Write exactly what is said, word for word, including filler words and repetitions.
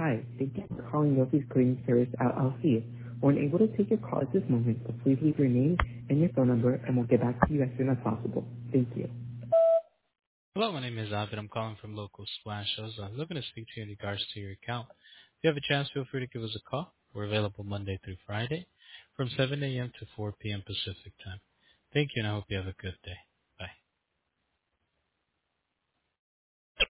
Hi, thank you for calling Yofi's Cleaning Service L L C. We're unable to take your call at this moment, so please leave your name and your phone number, and we'll get back to you as soon as possible. Thank you. Hello, my name is Avid. I'm calling from local splash shows. I'm looking to speak to you in regards to your account. If you have a chance, feel free to give us a call. We're available Monday through Friday from seven a.m. to four p.m. Pacific time. Thank you, and I hope you have a good day.